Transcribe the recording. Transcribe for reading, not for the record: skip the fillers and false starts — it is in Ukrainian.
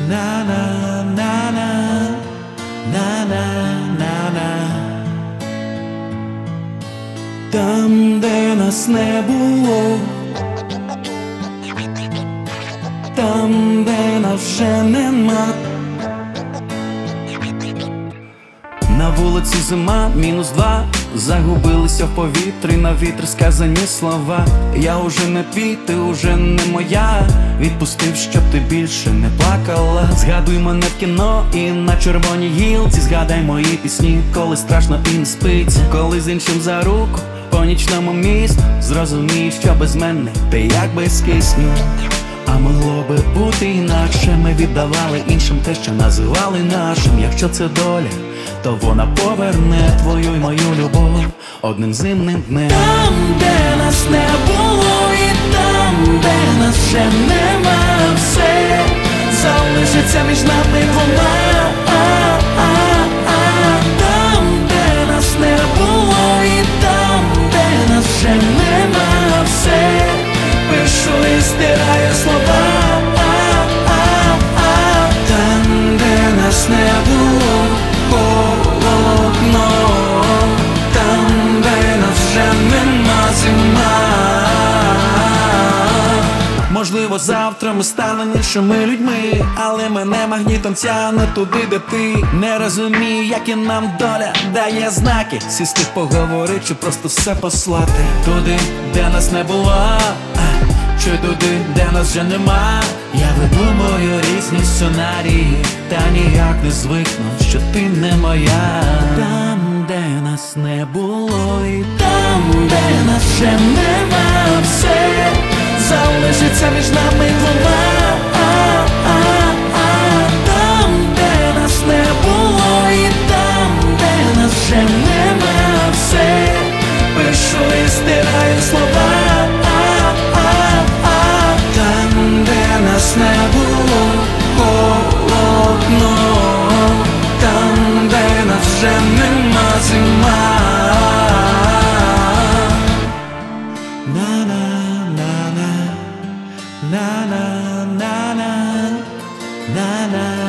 На на на на на на на на. Там, де нас не було, там, де нас вже нема. На вулиці зима, -2. Загубилися в повітрі, на вітер сказані слова. Я уже не твій, ти уже не моя. Відпустив, щоб ти більше не плакала. Згадуй мене в кіно і на червоній гілці. Згадай мої пісні, коли страшно і не спиться. Коли з іншим за руку по нічному місту. Зрозумій, що без мене ти як без кисню. А могло би бути інакше. Ми віддавали іншим те, що називали нашим. Якщо це доля, то вона поверне твою й мою любов одним зимним днем. Там, де нас не було, і там, де нас вже нема, все залишиться між нами двома. Там, де нас не було, і там, де нас вже нема, все пишу і стираю слова. Там, де нас не було, холодно, там, де нас вже нема, зима. Можливо, завтра ми станемо іншими людьми, але мене магнітом тягне туди, де ти. Не розумію, які нам доля дає знаки. Сісти поговорити чи просто все послати. Туди, де нас не було, чи туди, де нас вже нема. Я видумую різні сценарії, та ніяк не звикну, що ти не моя. Там, де нас не було, і там, де нас вже нема, все залишиться між нами двома. Там, де нас не було, і там, де нас вже нема, все пишу і стираю слова. Там, де нас не було, холодно, там, де нас вже нема, зима. На на на на на на на на.